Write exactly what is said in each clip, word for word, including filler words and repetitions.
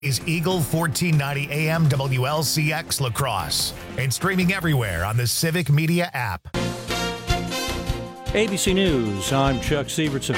Is Eagle fourteen ninety A M W L C X La Crosse and streaming everywhere on the Civic Media app. A B C News, I'm Chuck Sievertson.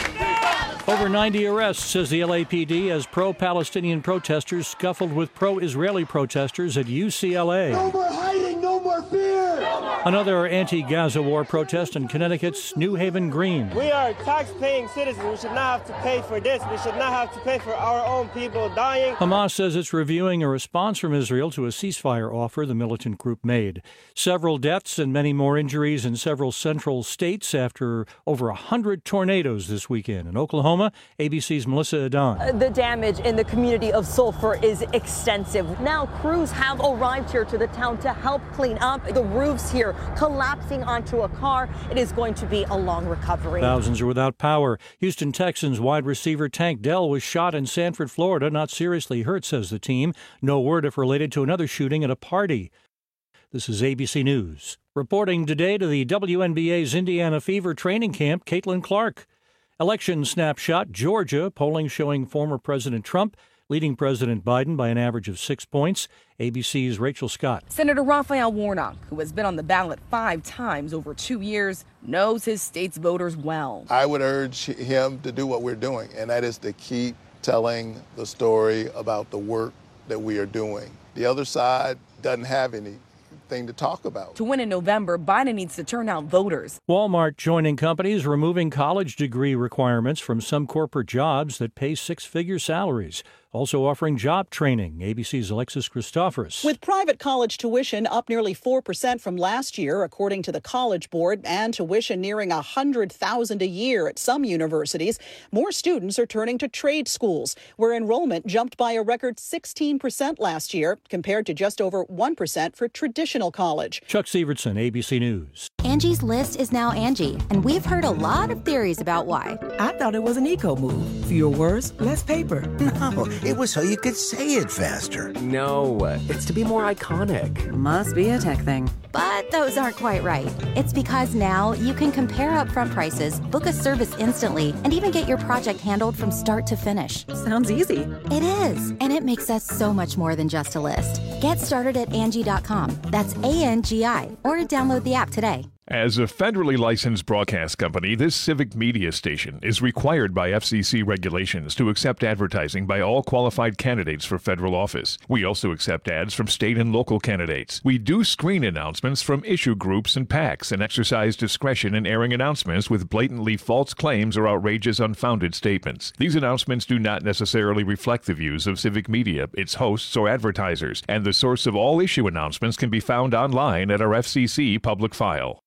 Over ninety arrests, says the L A P D, as pro-Palestinian protesters scuffled with pro-Israeli protesters at U C L A. No more hiding, no more fear! Another anti-Gaza war protest in Connecticut's New Haven Green. We are tax-paying citizens. We should not have to pay for this. We should not have to pay for our own people dying. Hamas says it's reviewing a response from Israel to a ceasefire offer the militant group made. Several deaths and many more injuries in several central states after over one hundred tornadoes this weekend. In Oklahoma, A B C's Melissa Adon. The damage in the community of Sulphur is extensive. Now crews have arrived here to the town to help clean up. The roofs here collapsing onto a car. It is going to be a long recovery. Thousands are without power. Houston Texans wide receiver Tank Dell was shot in Sanford, Florida, not seriously hurt, says the team. No word if related to another shooting at a party. This is A B C News. Reporting today to the W N B A's Indiana Fever training camp, Caitlin Clark. Election snapshot, Georgia, polling showing former President Trump leading President Biden by an average of six points. A B C's Rachel Scott. Senator Raphael Warnock, who has been on the ballot five times over two years, knows his state's voters well. I would urge him to do what we're doing, and that is to keep telling the story about the work that we are doing. The other side doesn't have any thing to talk about. To win in November, Biden needs to turn out voters. Walmart joining companies removing college degree requirements from some corporate jobs that pay six-figure salaries. Also offering job training. A B C's Alexis Christoforous. With private college tuition up nearly four percent from last year, according to the College Board, and tuition nearing one hundred thousand dollars a year at some universities, more students are turning to trade schools, where enrollment jumped by a record sixteen percent last year, compared to just over one percent for traditional college. Chuck Sievertson, A B C News. Angie's List is now Angie, and we've heard a lot of theories about why. I thought it was an eco move. Fewer words, less paper. No, it was so you could say it faster. No, it's to be more iconic. Must be a tech thing. But those aren't quite right. It's because now you can compare upfront prices, book a service instantly, and even get your project handled from start to finish. Sounds easy. It is, and it makes us so much more than just a list. Get started at Angie dot com. That's A N G I, or download the app today. As a federally licensed broadcast company, this civic media station is required by F C C regulations to accept advertising by all qualified candidates for federal office. We also accept ads from state and local candidates. We do screen announcements from issue groups and PACs and exercise discretion in airing announcements with blatantly false claims or outrageous unfounded statements. These announcements do not necessarily reflect the views of civic media, its hosts, or advertisers, and the source of all issue announcements can be found online at our F C C public file.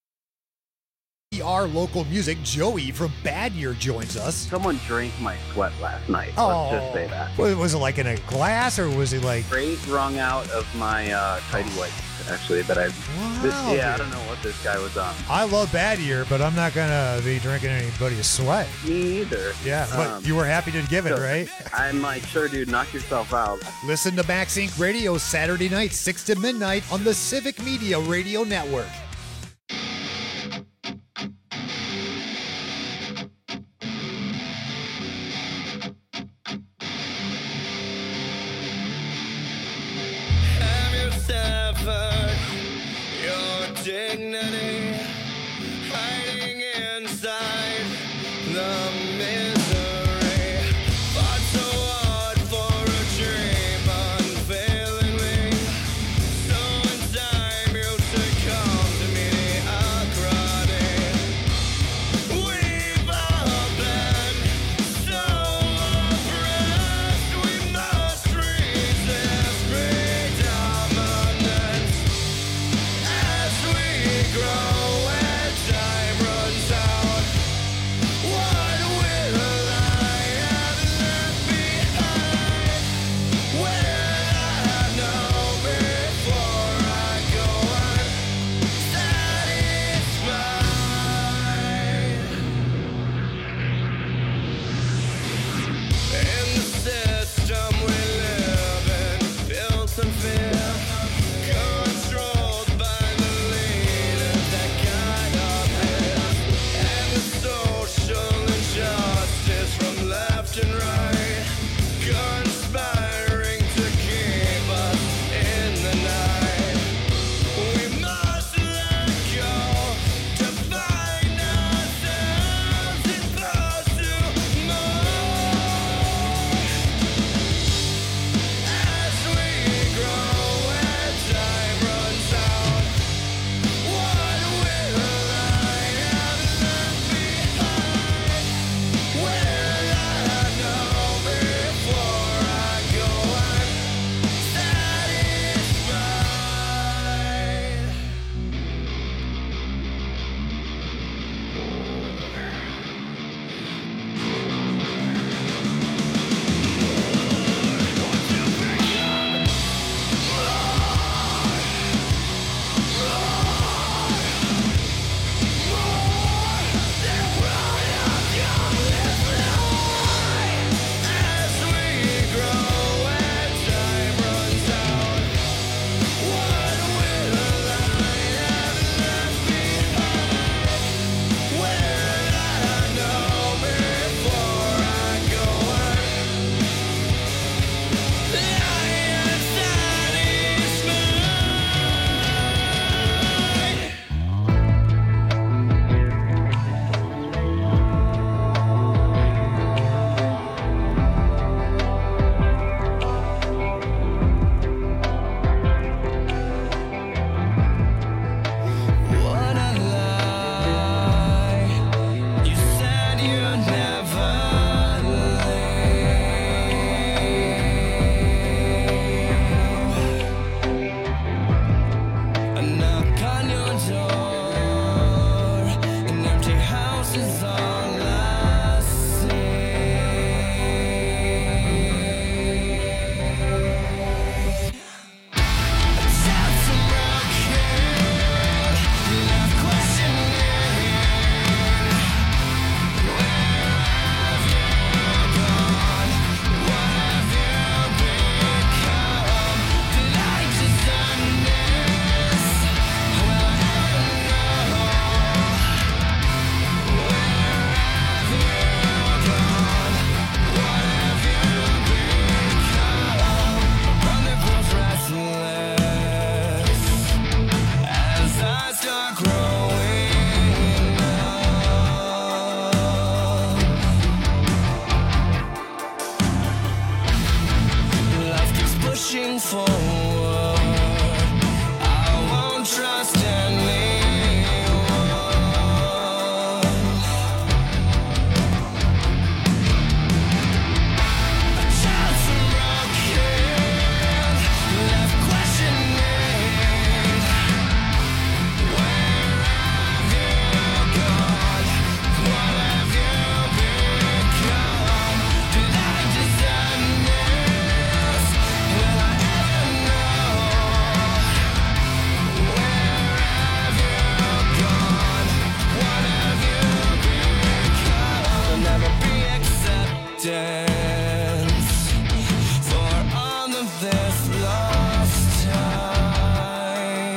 Our local music, Joey from Bad Year joins us. Someone drank my sweat last night. Oh. Let's just say that. Was it like in a glass, or was it like... Straight wrung out of my uh, tidy whites, actually, that I... Wow, this, yeah, dude. I don't know what this guy was on. I love Bad Year, but I'm not going to be drinking anybody's sweat. Me either. Yeah, but um, you were happy to give it, so right? I'm like, sure, dude, knock yourself out. Listen to Max Incorporated. Radio Saturday night, six to midnight on the Civic Media Radio Network. Your dignity hiding inside the misery. Fought so hard for a dream unfailingly. So in time you succumb to forward. I won't trust anyone. A child from broken, left questioning. Where have you gone? What have you become? Did I deserve this? Will I ever know? Where have you gone? What have you become? There'll never be acceptance for all of this lost time.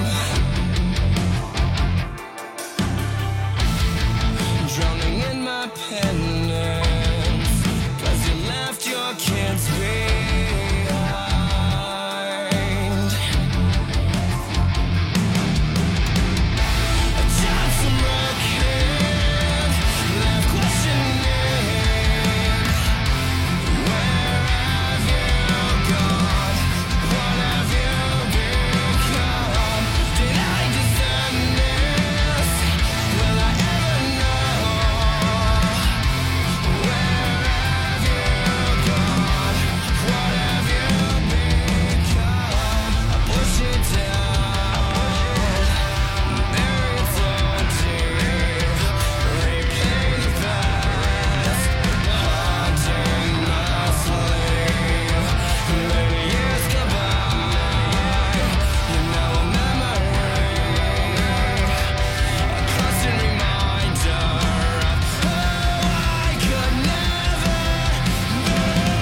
Drowning in my penance, 'cause you left your kids behind. A child from broken, left questioning. Where have you gone? What have you become? Did I deserve this? Will I ever know? Where have you gone? What have you become? I push it down, bury it so deep, replay the past, haunting my sleep. Let the years go by, you're now a memory, a constant reminder of who I could never be.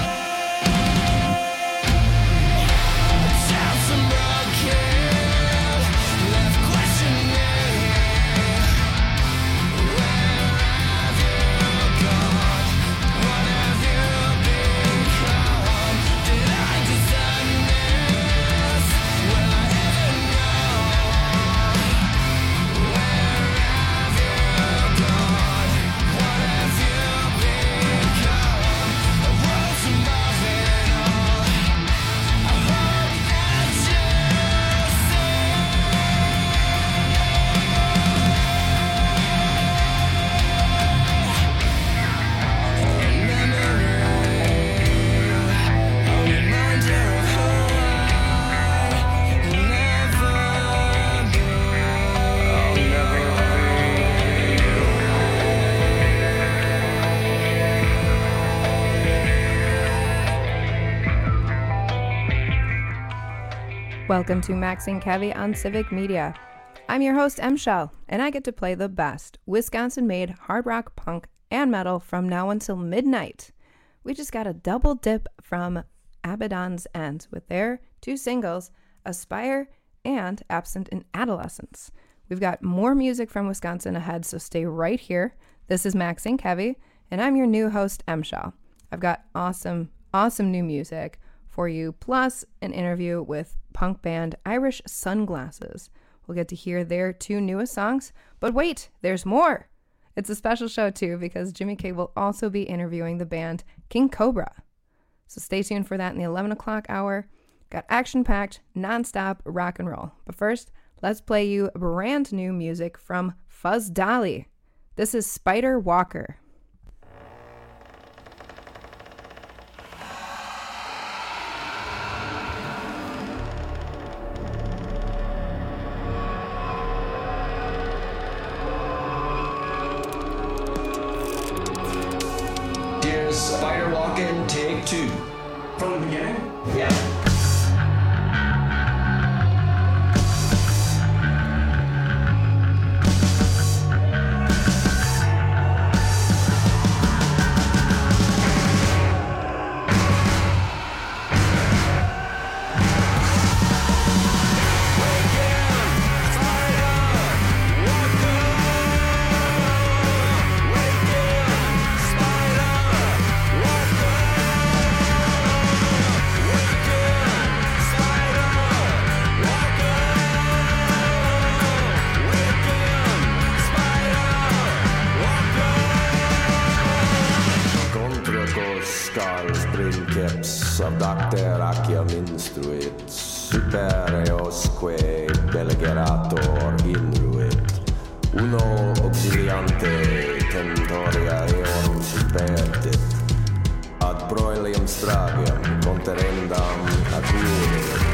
A child from broken, left questioning. Where have you gone? What have you become? Did I deserve this? Will I ever know? Where have you gone? What have you become? A world above it all. I hope that you see. Welcome to Max and Kevy on Civic Media. I'm your host, M. Shell, and I get to play the best Wisconsin-made hard rock, punk, and metal from now until midnight. We just got a double dip from Abaddon's End with their two singles, Aspire and Absent in Adolescence. We've got more music from Wisconsin ahead, so stay right here. This is Max and Kevy, and I'm your new host, M. Shell. I've got awesome, awesome new music for you, plus an interview with punk band Irish Sunglasses. We'll get to hear their two newest songs, but wait, there's more. It's a special show too, because Jimmy K will also be interviewing the band King Cobra. So stay tuned for that in the eleven o'clock hour. Got action-packed, non-stop rock and roll. But first, let's play you brand new music from Fuzz Dolly. This is Spider Walker. Here's Spider Walking, take two. From the beginning? Yeah. Spider, walker, interacia minstruit, supereosque belgerator inruit, uno auxiliante tentoria eorum supertit, ad proelium stragiam conterendam acurit.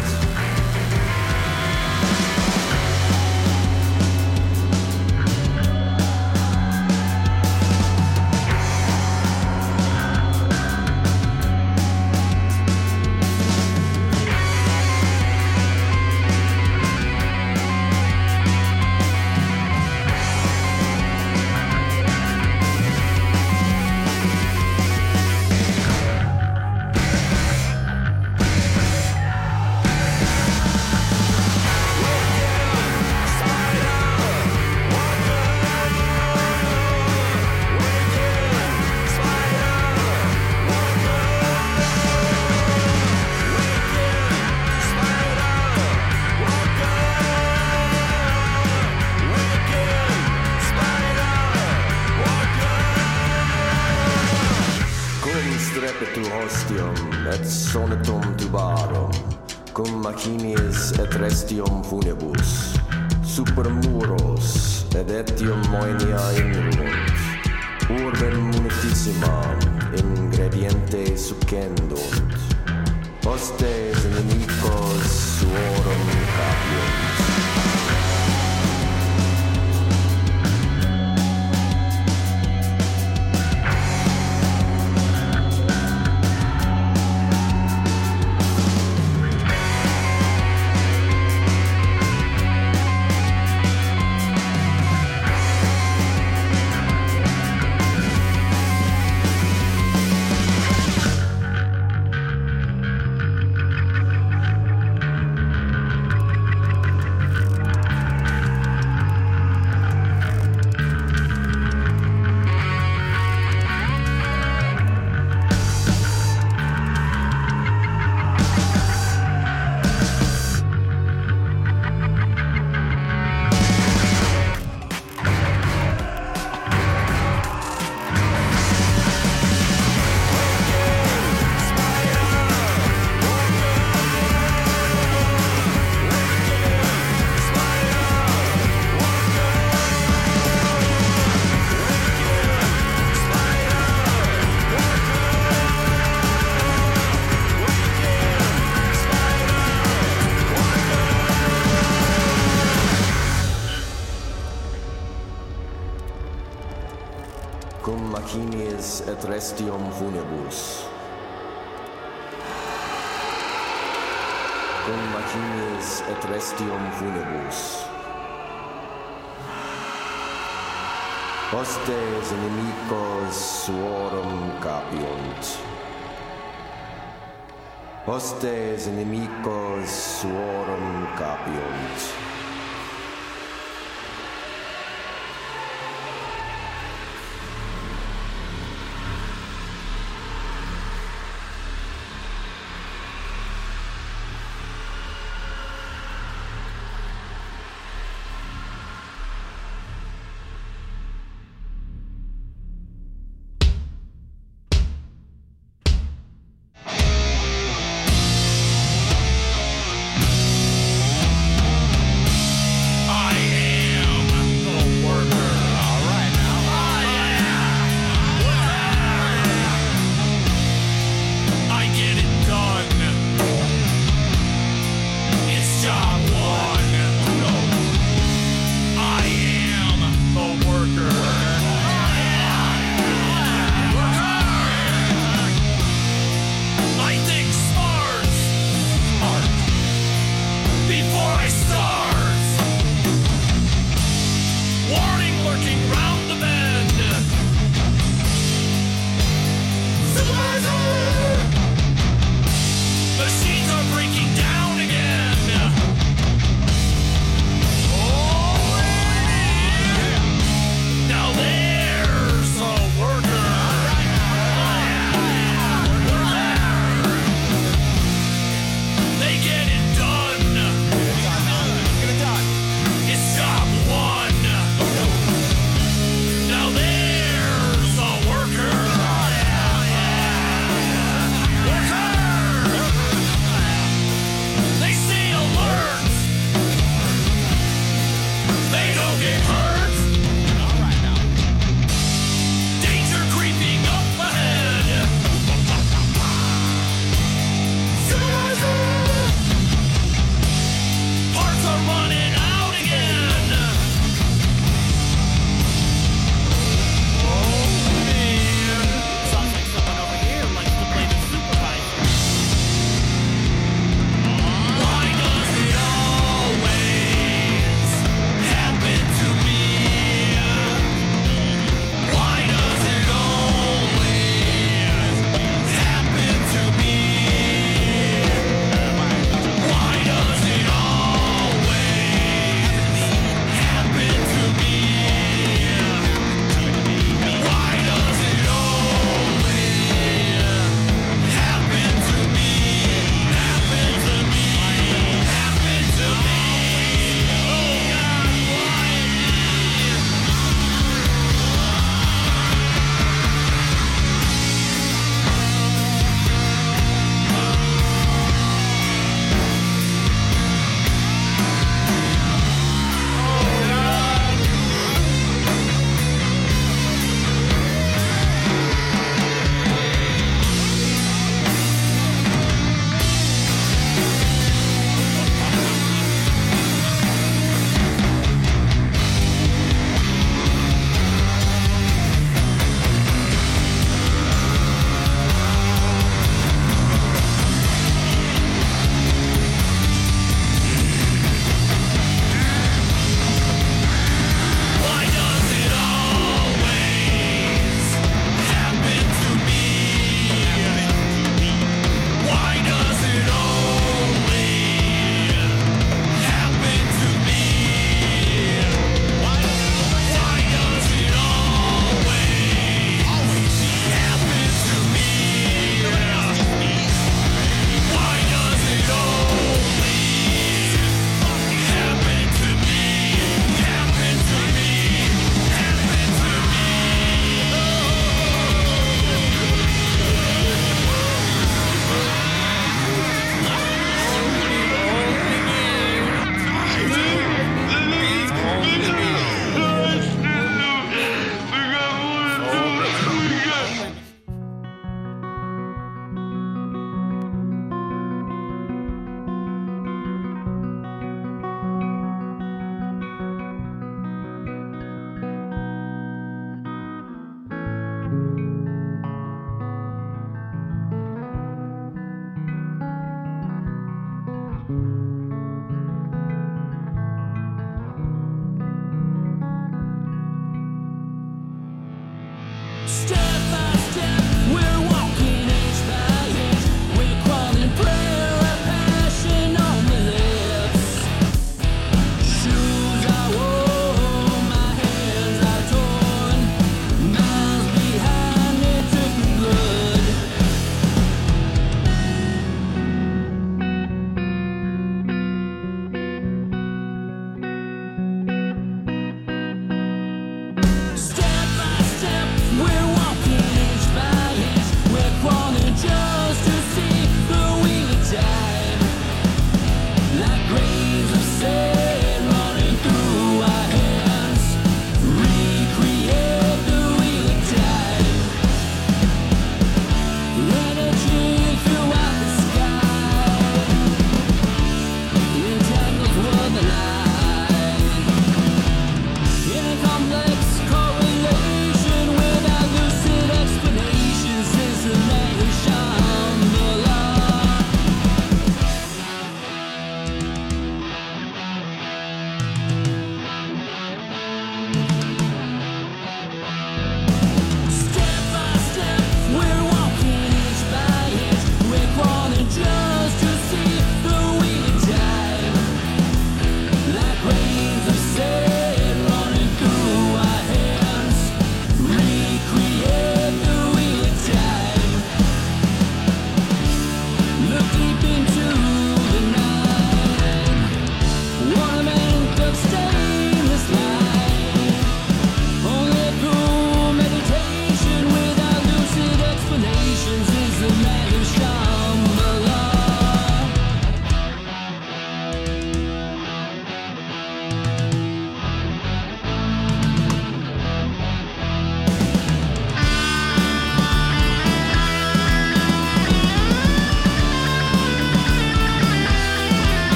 Et sonetum tubarum, cum machinies et restium funebus, super muros, et etium moenia inrunt, urbem munitissimam, ingrediente succendunt, hostes inimicos suorum capiunt. Cum machinies et restium funebus. Cum machinies et restium funebus. Hostes inimicos suorum capiunt. Hostes inimicos suorum capiunt.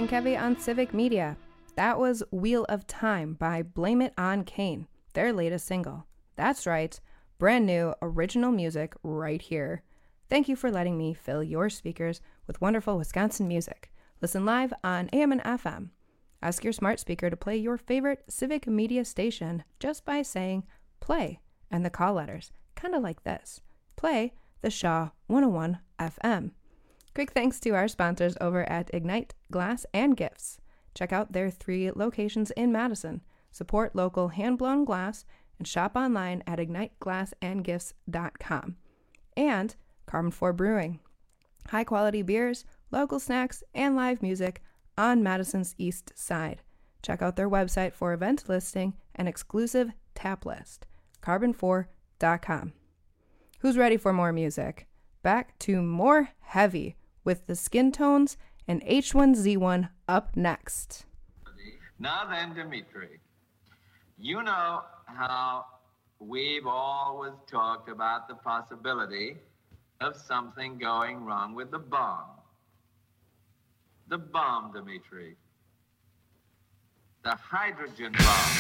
Hank Heavy on Civic Media. That was Wheel of Time by Blame It on Kane, their latest single. That's right, brand new original music right here. Thank you for letting me fill your speakers with wonderful Wisconsin music. Listen live on A M and F M. Ask your smart speaker to play your favorite Civic Media station just by saying play and the call letters, kind of like this. Play the Shaw one oh one F M. Quick thanks to our sponsors over at Ignite Glass and Gifts. Check out their three locations in Madison. Support local hand-blown glass and shop online at ignite glass and gifts dot com. And Carbon four Brewing. High-quality beers, local snacks, and live music on Madison's East Side. Check out their website for event listing and exclusive tap list, carbon four dot com. Who's ready for more music? Back to more heavy with the Skin Tones and H one Z one up next. Now then, Dimitri, you know how we've always talked about the possibility of something going wrong with the bomb. The bomb, Dimitri. The hydrogen bomb.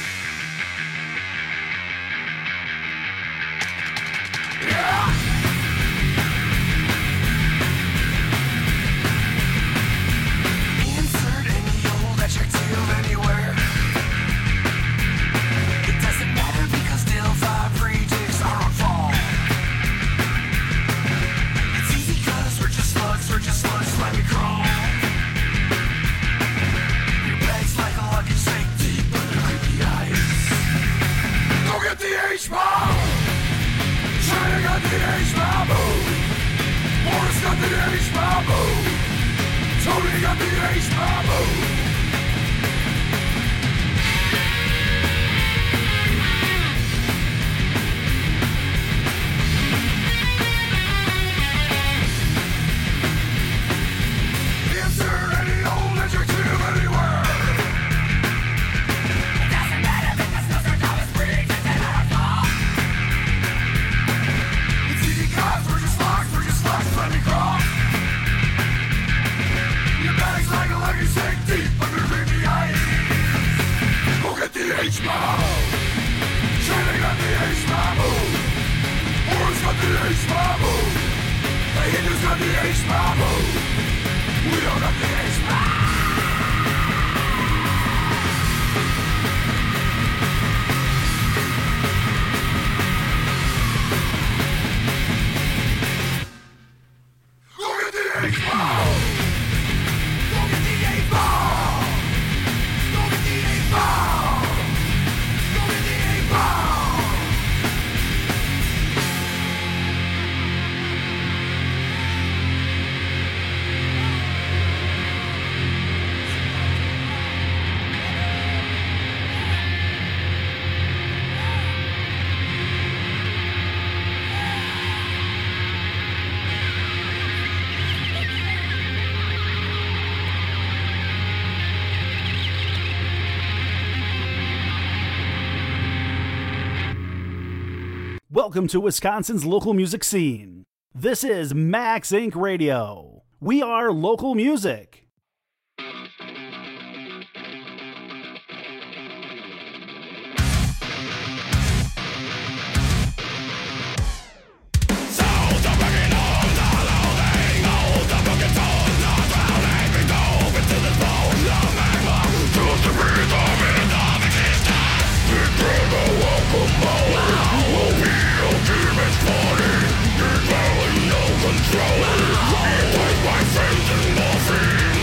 Yeah! Insert any old adjective anywhere. It doesn't matter because Delphi predicts are on fall. It's easy cause we're just slugs, we're just slugs, let me crawl. Your bag's like a lucky snake deep under creepy eyes. Go get the H-bomb! China got the H-bomb! Morris got the H-bomb! Tony got the H-bomb! H-bomb! China got the H-bomb! Morris got the H-bomb! The Hindus got the H-bomb! We don't have the H-bomb! Go get the H-bomb! Go get the H-bomb! Go get the H-bomb! Welcome to Wisconsin's local music scene. This is Max Incorporated. Radio. We are local music. Control. Take my faith in morphine.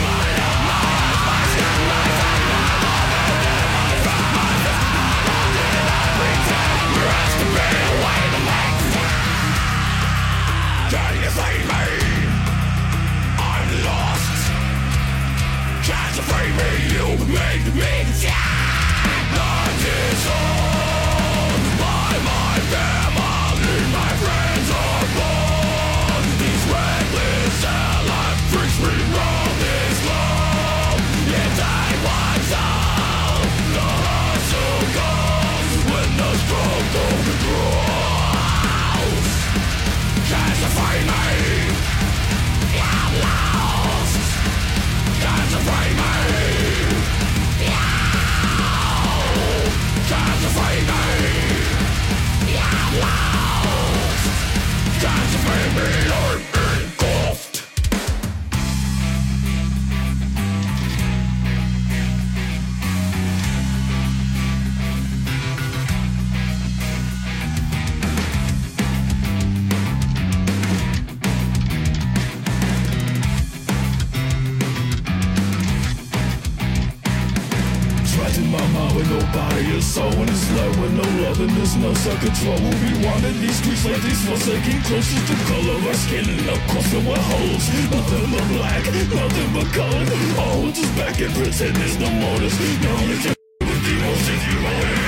my mind when nobody is so. When it's left with no love and there's no self-control. We wanted these streets like these forsaken close. Just the color of our skin and of course there were holes. Nothing but black, nothing but color. All hold us back and pretend there's no motives. No only can with the emotions you believe.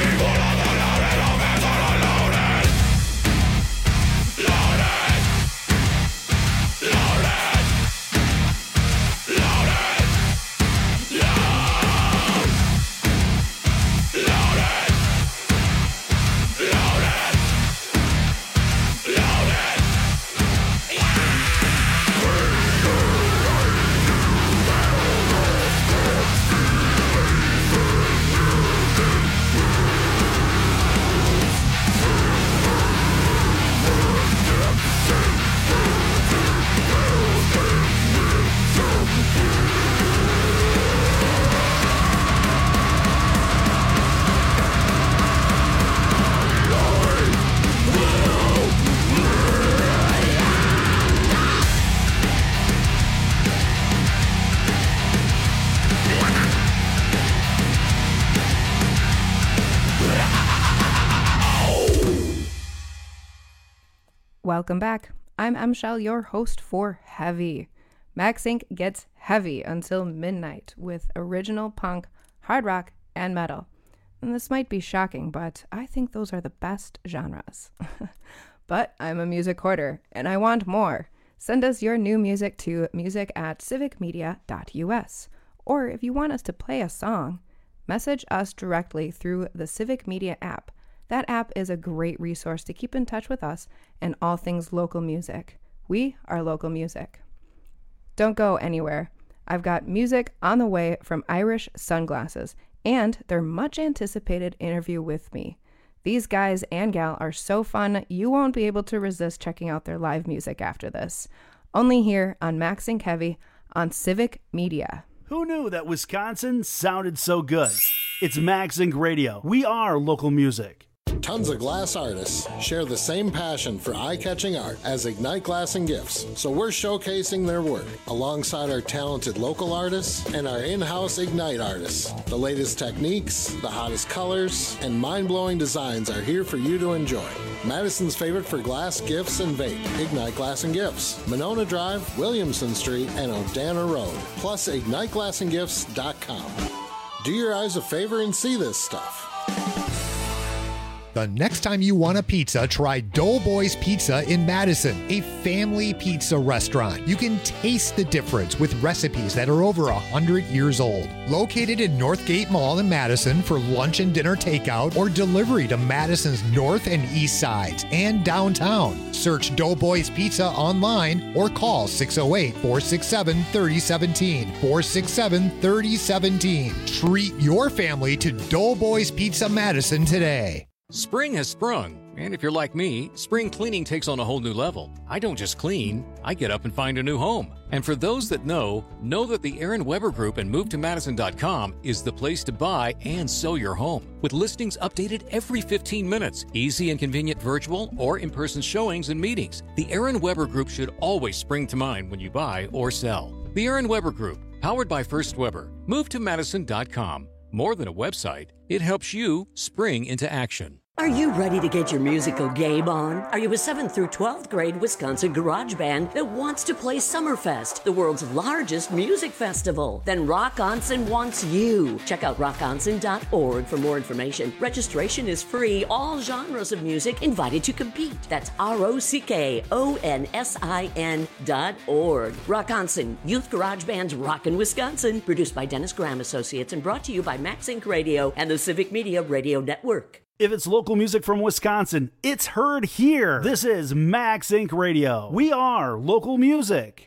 Welcome back. I'm M. Shell, your host for Heavy. Max Incorporated gets heavy until midnight with original punk, hard rock, and metal. And this might be shocking, but I think those are the best genres. But I'm a music hoarder, and I want more. Send us your new music to music at civic media dot u s. Or if you want us to play a song, message us directly through the Civic Media app. That app is a great resource to keep in touch with us and all things local music. We are local music. Don't go anywhere. I've got music on the way from Irish Sunglasses and their much anticipated interview with me. These guys and gal are so fun, you won't be able to resist checking out their live music after this. Only here on Max Incorporated. Heavy on Civic Media. Who knew that Wisconsin sounded so good? It's Max Incorporated. Radio. We are local music. Tons of glass artists share the same passion for eye-catching art as Ignite Glass and Gifts, so we're showcasing their work alongside our talented local artists and our in-house Ignite artists. The latest techniques, the hottest colors, and mind-blowing designs are here for you to enjoy. Madison's favorite for glass, gifts, and vape, Ignite Glass and Gifts, Monona Drive, Williamson Street, and O'Dana Road, plus ignite glass and gifts dot com. Do your eyes a favor and see this stuff. The next time you want a pizza, try Doughboys Pizza in Madison, a family pizza restaurant. You can taste the difference with recipes that are over one hundred years old. Located in Northgate Mall in Madison for lunch and dinner takeout or delivery to Madison's north and east sides and downtown. Search Doughboys Pizza online or call six oh eight, four six seven, three oh one seven, four six seven, three oh one seven. Treat your family to Doughboys Pizza Madison today. Spring has sprung, and if you're like me, spring cleaning takes on a whole new level. I don't just clean, I get up and find a new home. And for those that know, know that the Aaron Weber Group and move to madison dot com is the place to buy and sell your home. With listings updated every fifteen minutes, easy and convenient virtual or in-person showings and meetings, the Aaron Weber Group should always spring to mind when you buy or sell. The Aaron Weber Group, powered by First Weber, move to madison dot com. More than a website, it helps you spring into action. Are you ready to get your musical game on? Are you a seventh through twelfth grade Wisconsin garage band that wants to play Summerfest, the world's largest music festival? Then Rock Onsen wants you. Check out rock onsen dot org for more information. Registration is free. All genres of music invited to compete. That's R O C K O N S I N dot org. Rock Onsen, Youth Garage Band's Rockin' Wisconsin. Produced by Dennis Graham Associates and brought to you by Max Incorporated. Radio and the Civic Media Radio Network. If it's local music from Wisconsin, it's heard here. This is Max Incorporated. Radio. We are local music.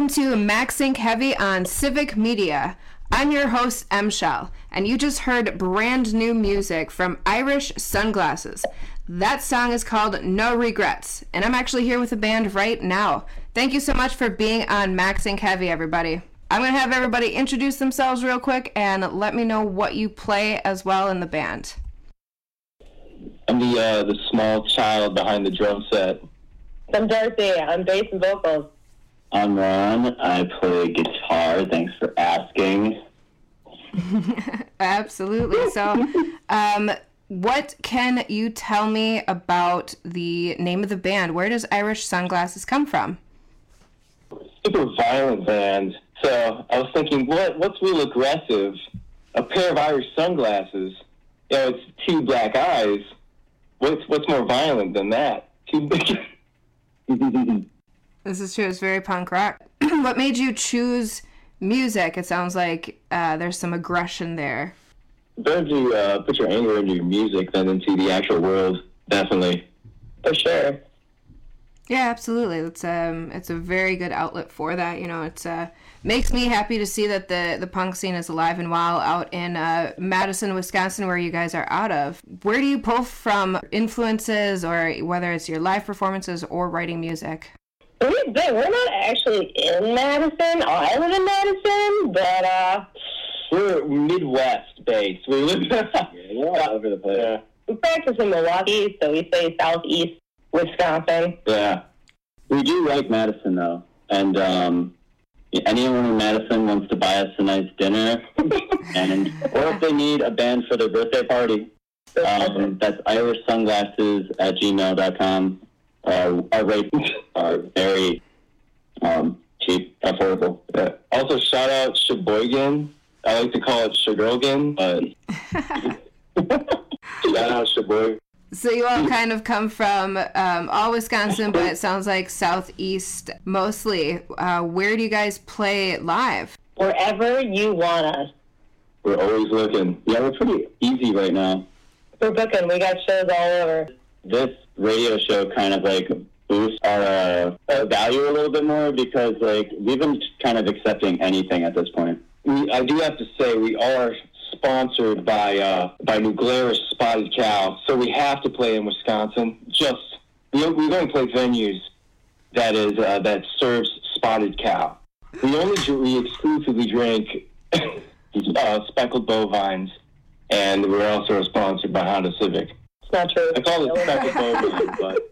Welcome to Maxing Heavy on Civic Media. I'm your host, M. Shell, and you just heard brand new music from Irish Sunglasses. That song is called No Regrets, and I'm actually here with the band right now. Thank you so much for being on Maxing Heavy, everybody. I'm going to have everybody introduce themselves real quick and let me know what you play as well in the band. I'm the uh, the small child behind the drum set. I'm Dorothy. I'm bass and vocals. I'm Ron. I play guitar. Thanks for asking. Absolutely. So, um, what can you tell me about the name of the band? Where does Irish Sunglasses come from? Super violent band. So I was thinking, what what's real aggressive? A pair of Irish sunglasses. You know, it's two black eyes. What's what's more violent than that? Two big. This is true. It's very punk rock. What made you choose music? It sounds like uh, there's some aggression there. Better to uh, put your anger into your music than into the actual world. Definitely. For sure. Yeah, absolutely. It's um, it's a very good outlet for that. You know, it's uh, makes me happy to see that the the punk scene is alive and well out in uh, Madison, Wisconsin, where you guys are out of. Where do you pull from influences, or whether it's your live performances or writing music? We've been, we're not actually in Madison. I live in Madison, but uh, we're Midwest based. We live yeah, all over the place. Yeah. We practice in Milwaukee, so we say southeast Wisconsin. Yeah. We do like Madison, though. And um, anyone in Madison wants to buy us a nice dinner, and or if they need a band for their birthday party, um, that's Irish Sunglasses at gmail dot com. Uh, our rates are very um, cheap, affordable. Yeah. Also, shout out Sheboygan. I like to call it Sheboygan, but shout out Sheboygan. So you all kind of come from um, all Wisconsin, but it sounds like southeast mostly. Uh, where do you guys play live? Wherever you want us. We're always looking. Yeah, we're pretty easy right now. We're booking. We got shows all over. This radio show kind of like boosts our uh, value a little bit more because like we've been kind of accepting anything at this point. We, I do have to say we are sponsored by uh, by New Glarus Spotted Cow, so we have to play in Wisconsin. Just we we only play venues that is uh, that serves Spotted Cow. We only we exclusively drink uh, speckled bovines, and we're also sponsored by Honda Civic. It's not true. I call it speckled bovine, but.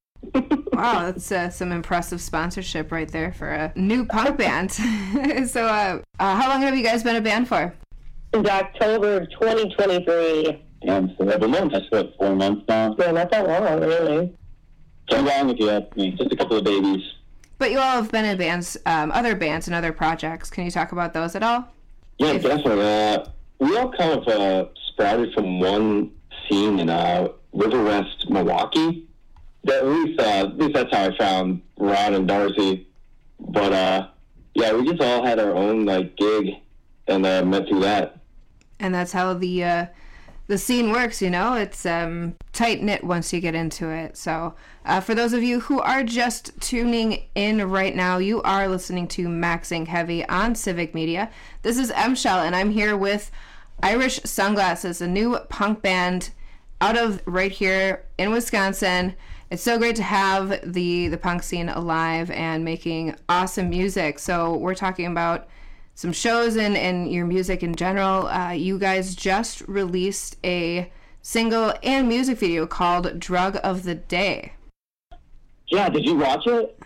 Wow, that's uh, some impressive sponsorship right there for a new punk band. So, uh, uh, how long have you guys been a band for? Since October twenty twenty-three. Damn, so every month. That's what, four months now? Yeah, not that long, really. So long if you ask me. Just a couple of babies. But you all have been in bands, um, other bands and other projects. Can you talk about those at all? Yeah, if... definitely. Uh, we all kind of uh, sprouted from one scene in uh, River West, Milwaukee. That, at least, uh, at least that's how I found Ron and Darcy. But uh, yeah, we just all had our own like gig and uh, met through that. And that's how the uh, the scene works, you know. It's um, tight knit once you get into it. So uh, for those of you who are just tuning in right now, you are listening to Maxing Heavy on Civic Media. This is M. Shell, and I'm here with Irish Sunglasses, a new punk band out of right here in Wisconsin. It's so great to have the, the punk scene alive and making awesome music. So we're talking about some shows and, and your music in general. Uh, you guys just released a single and music video called Drug of the Day. Yeah, did you watch it?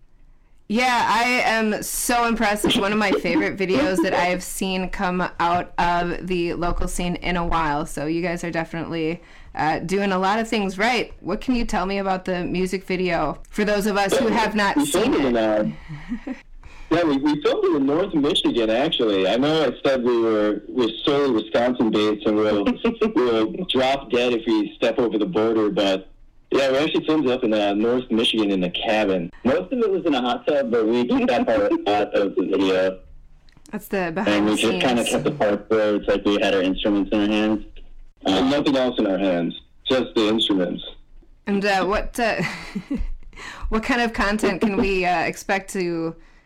Yeah, I am so impressed. It's one of my favorite videos that I have seen come out of the local scene in a while. So you guys are definitely uh, doing a lot of things right. What can you tell me about the music video for those of us who have not we seen it? In, uh, yeah, we, we filmed it in North Michigan, actually. I know I said we were we're solely Wisconsin-based and we'll, we'll drop dead if we step over the border, but yeah, we actually filmed it up in uh, North Michigan in a cabin. Most of it was in a hot tub, but we took that part out of the video. That's the behind And we the just scenes. kind of kept the part where it's like we had our instruments in our hands. Uh, nothing else in our hands, just the instruments. And uh, what uh, what kind of content can we uh, expect to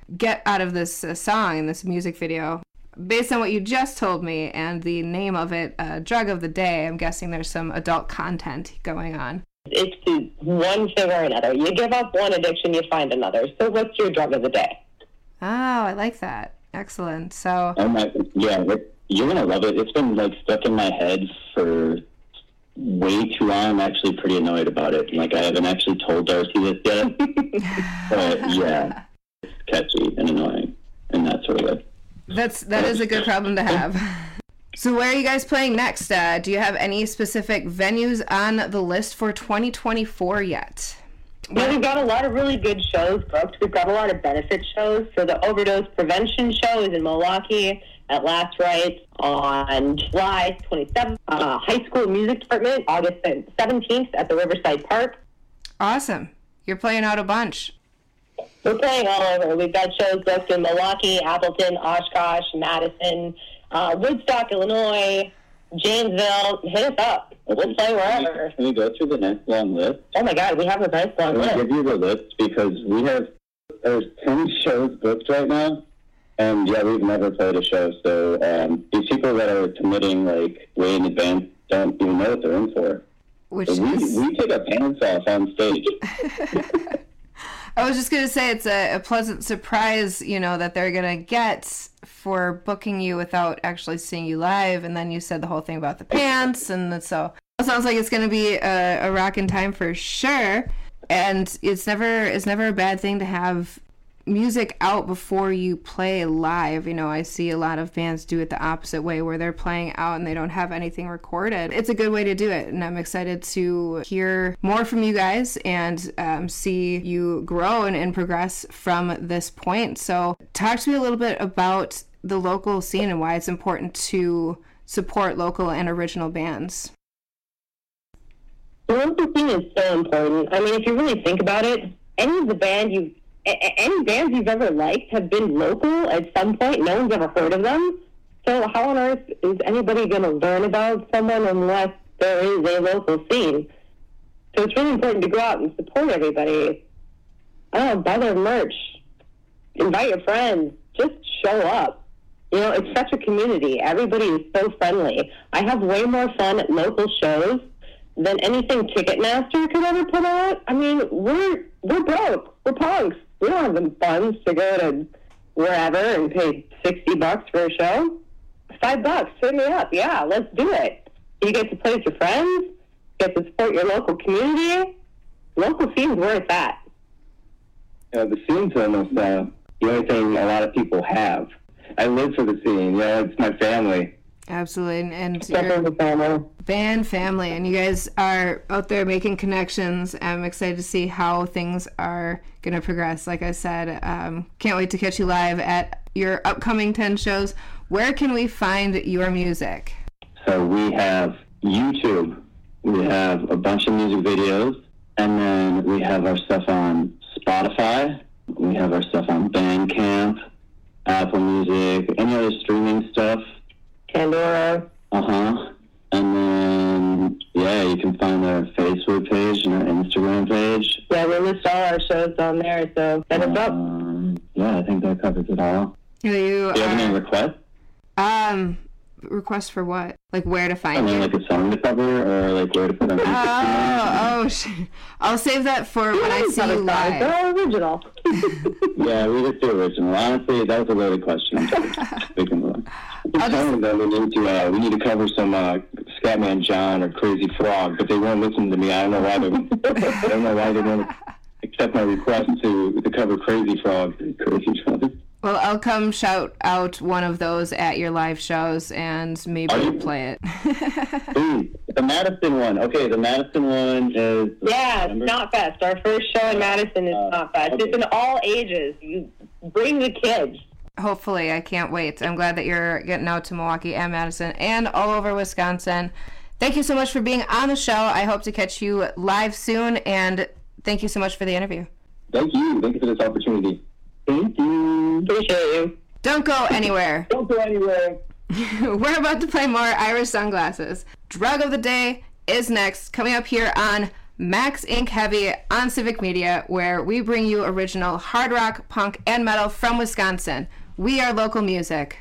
get out of this uh, song and this music video. Based on what you just told me and the name of it, uh, Drug of the Day, I'm guessing there's some adult content going on. It's the one thing or another. You give up one addiction, you find another. So what's your drug of the day? Oh, I like that. Excellent. So, Oh my, yeah, it- you're gonna love it. It's been like stuck in my head for way too long. I'm actually pretty annoyed about it. Like I haven't actually told Darcy this yet, but yeah, it's catchy and annoying and that sort of way. that's that is a good problem to have. So where are you guys playing next? Uh, do you have any specific venues on the list for twenty twenty-four yet? Well, we've got a lot of really good shows booked. We've got a lot of benefit shows. So the overdose prevention show is in Milwaukee at Last Rites on July twenty-seventh. Uh, high school music department, August seventeenth at the Riverside Park. Awesome. You're playing out a bunch. We're playing all over. We've got shows booked in Milwaukee, Appleton, Oshkosh, Madison, uh, Woodstock, Illinois, Janesville. Hit us up. We'll play wherever. Can we go through the next long list? Oh my God, we have a nice long Can list. I give you the list because we have there's ten shows booked right now, and yeah, we've never played a show. So um, these people that are committing like way in advance don't even know what they're in for. Which So we is- we take our pants off on stage. I was just going to say it's a, a pleasant surprise, you know, that they're going to get for booking you without actually seeing you live. And then you said the whole thing about the pants. And so it sounds like it's going to be a, a rockin' time for sure. And it's never it's never a bad thing to have music out before you play live. You know, I see a lot of bands do it the opposite way where they're playing out and they don't have anything recorded. It's a good way to do it, and I'm excited to hear more from you guys and um, see you grow and, and progress from this point. So talk to me a little bit about the local scene and why it's important to support local and original bands. The local scene is so important. I mean, if you really think about it, any of the band you any bands you've ever liked have been local at some point. No one's ever heard of them. So how on earth is anybody going to learn about someone unless there is a local scene? So it's really important to go out and support everybody. I don't know, buy their merch. Invite your friends. Just show up. You know, it's such a community. Everybody is so friendly. I have way more fun at local shows than anything Ticketmaster could ever put out. I mean, we're we're broke. We're punks. We don't have the funds to go to wherever and pay sixty bucks for a show. Five bucks, hit me up. Yeah, let's do it. You get to play with your friends. You get to support your local community. Local scene's where it's at. You know, the scene's almost uh, the only thing a lot of people have. I live for the scene. You know, it's my family. Absolutely, and, and Definitely your family. band family, and you guys are out there making connections. I'm excited to see how things are going to progress. Like I said, um, can't wait to catch you live at your upcoming ten shows. Where can we find your music? So we have YouTube. We have a bunch of music videos, and then we have our stuff on Spotify. We have our stuff on Bandcamp, Apple Music, any other streaming stuff. Pandora. Uh-huh. And then, yeah, you can find our Facebook page and our Instagram page. Yeah, we list all our shows on there, so set us up. Um, yeah, I think that covers it all. Do you, Do you have uh, any requests? Um, request for what? Like where to I find mean, you? like a song to cover or like where to put on music? Oh, oh, sh- I'll save that for when I see you live. They're all original. Yeah, we just do original. Honestly, that was a loaded question. I'm sorry. We can move on. I'm telling them we need to uh, we need to cover some uh, Scatman John or Crazy Frog, but they won't listen to me. I don't know why they I don't know why they won't accept my request to to cover Crazy Frog. Crazy Frog. Well, I'll come shout out one of those at your live shows and maybe you- play it. Ooh, the Madison one. Okay, the Madison one is. Yeah, it's Not Fest. Our first show in Madison is Not Fest. It's in all ages. You bring the kids. Hopefully, I can't wait. I'm glad that you're getting out to Milwaukee and Madison and all over Wisconsin. Thank you so much for being on the show. I hope to catch you live soon, and thank you so much for the interview. Thank you. Thank you for this opportunity. Thank you. Appreciate you. Don't go anywhere. Don't go anywhere. We're about to play more Irish Sunglasses. Drug of the Day is next, coming up here on Max Incorporated. Heavy on Civic Media, where we bring you original hard rock, punk, and metal from Wisconsin. We are local music.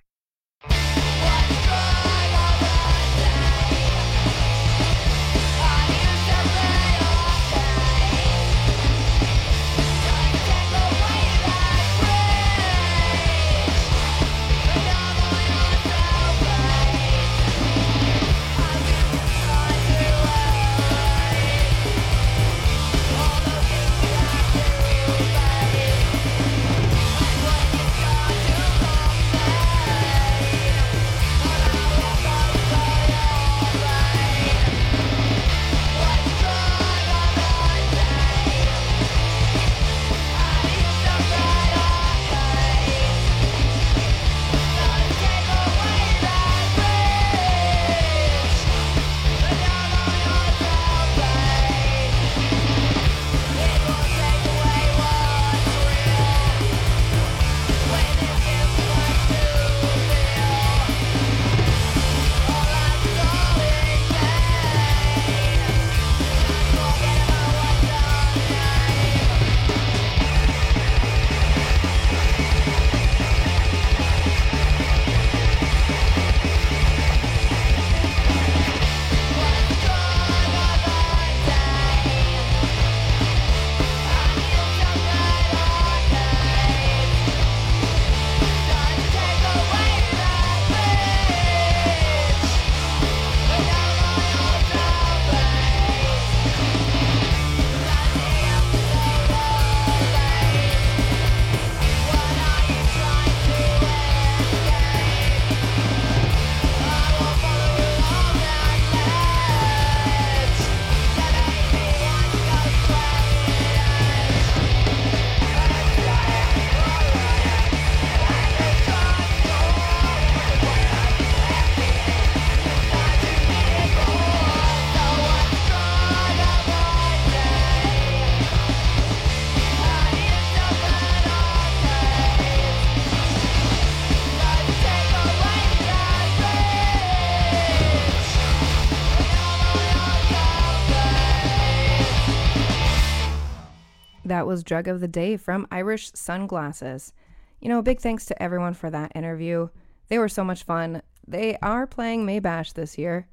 That was Drug of the Day from Irish Sunglasses. You know, big thanks to everyone for that interview. They were so much fun. They are playing Maybash this year.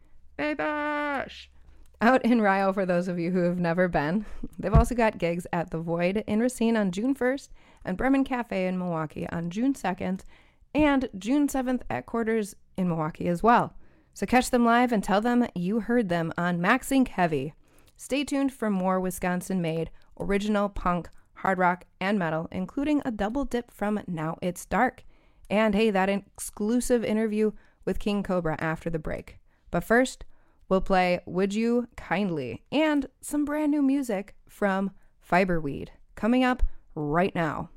Maybash! Out in Rio for those of you who have never been. They've also got gigs at The Void in Racine on June first and Bremen Cafe in Milwaukee on June second and June seventh at Quarters in Milwaukee as well. So catch them live and tell them you heard them on Max Incorporated. Heavy. Stay tuned for more Wisconsin-made original punk, hard rock, and metal, including a double dip from Now It's Dark. And hey, that exclusive interview with King Cobra after the break. But first, we'll play Would You Kindly and some brand new music from Fiberweed coming up right now.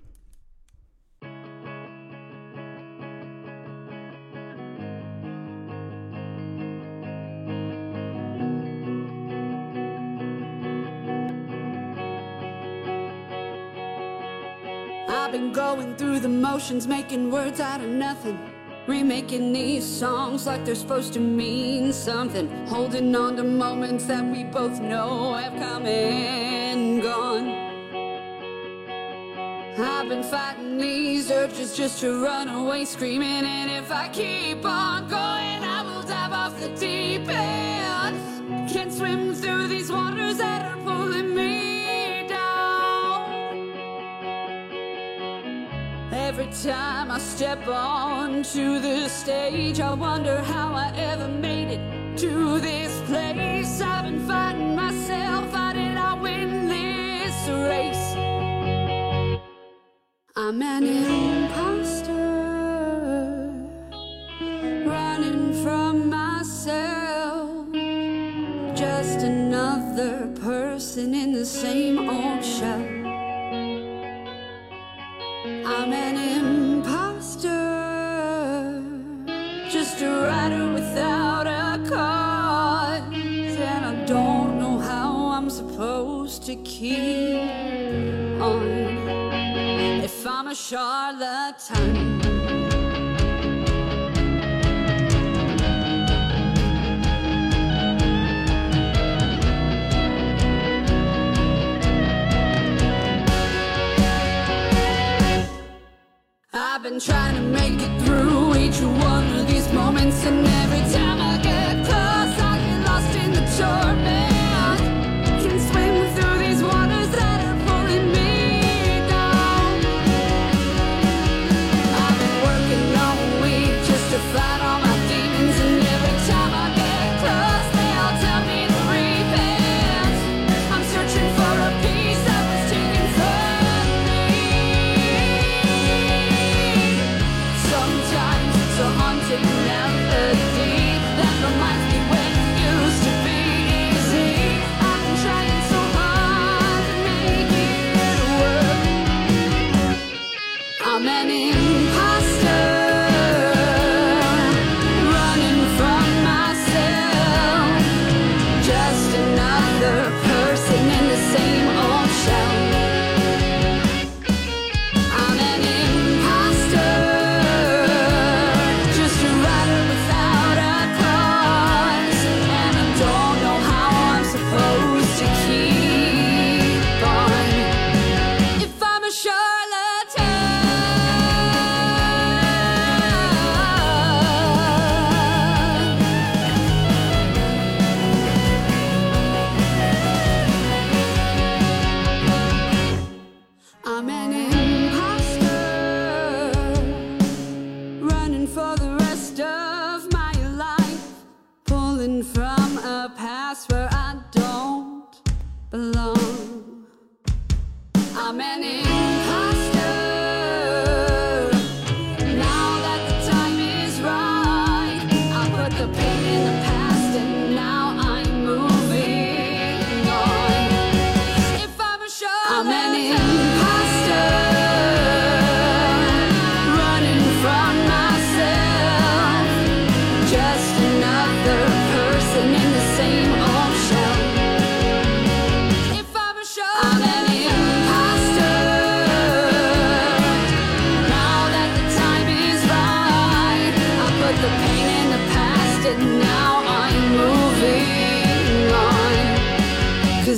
I've been going through the motions, making words out of nothing. Remaking these songs like they're supposed to mean something. Holding on to moments that we both know have come and gone. I've been fighting these urges just to run away screaming. And if I keep on going, I will dive off the deep end. Can't swim through these waters that are pulling me down. Every time I step onto the stage, I wonder how I ever made it to this place. I've been fighting myself, how did I win this race? I'm an imposter, running from myself. Just another person in the same old shell. I'm an imposter, just a writer without a cause. And I don't know how I'm supposed to keep on if I'm a charlatan.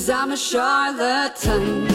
'cause I'm a charlatan.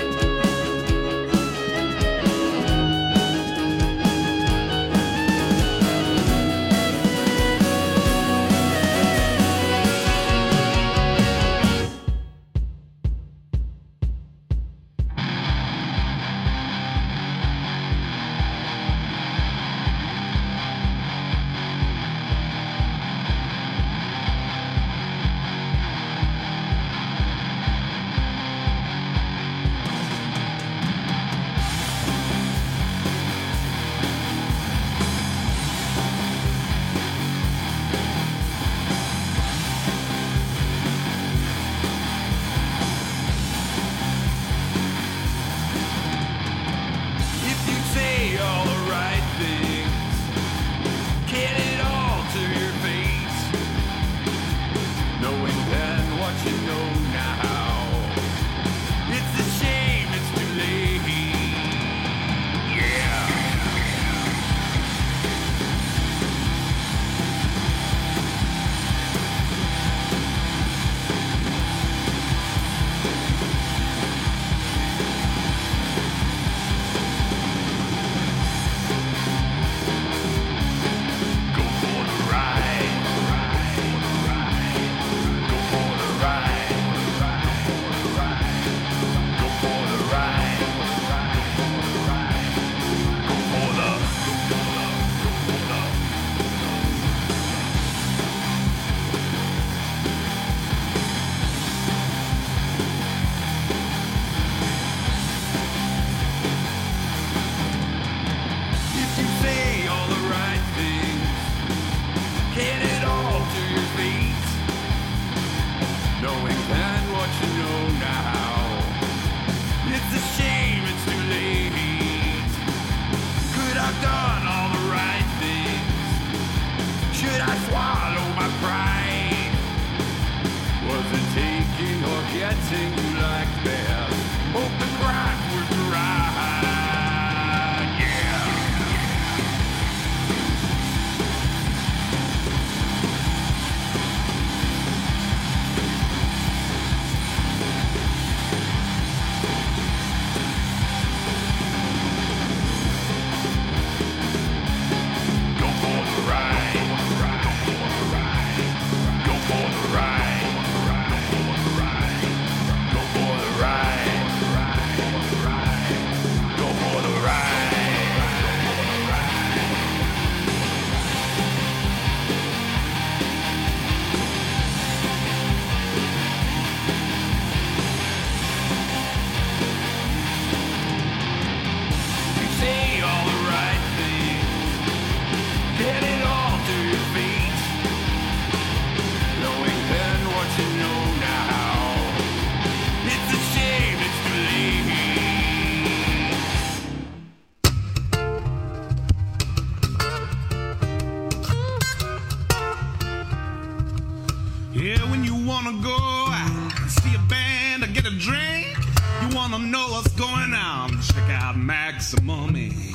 Maximum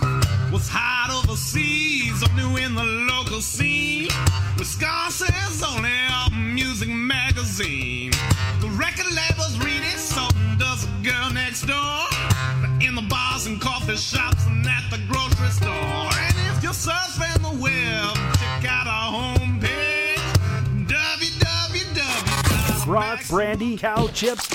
was hot overseas, or new in the local scene. Wisconsin's only a music magazine. The record labels read it, so does a girl next door. In the bars and coffee shops and at the grocery store. And if you're surfing the web, check out our homepage, w w w. Rock, brandy, cow chips,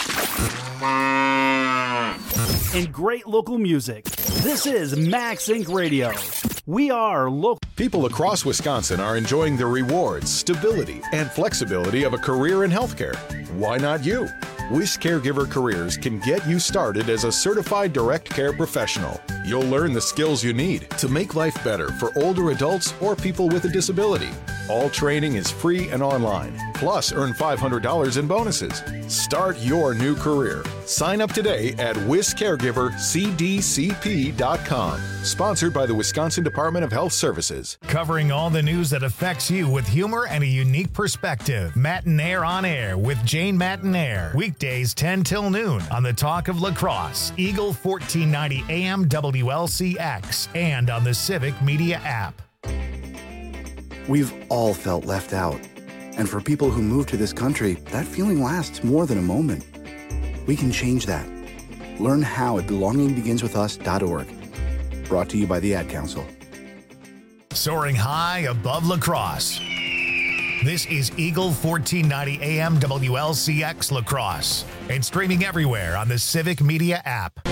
and great local music. This is Max Incorporated. Radio. We are local. People across Wisconsin are enjoying the rewards, stability, and flexibility of a career in healthcare. Why not you? Wish Caregiver Careers can get you started as a certified direct care professional. You'll learn the skills you need to make life better for older adults or people with a disability. All training is free and online. Plus, earn five hundred dollars in bonuses. Start your new career. Sign up today at wis caregiver c d c p dot com. Sponsored by the Wisconsin Department of Health Services. Covering all the news that affects you with humor and a unique perspective. Matinaire on Air with Jane Matinaire. Weekdays ten till noon on the Talk of La Crosse, Eagle fourteen ninety A M W L C X, and on the Civic Media app. We've all felt left out. And for people who move to this country, that feeling lasts more than a moment. We can change that. Learn how at belonging begins with us dot org. Brought to you by the Ad Council. Soaring high above La Crosse. This is Eagle fourteen ninety A M W L C X La Crosse and streaming everywhere on the Civic Media app.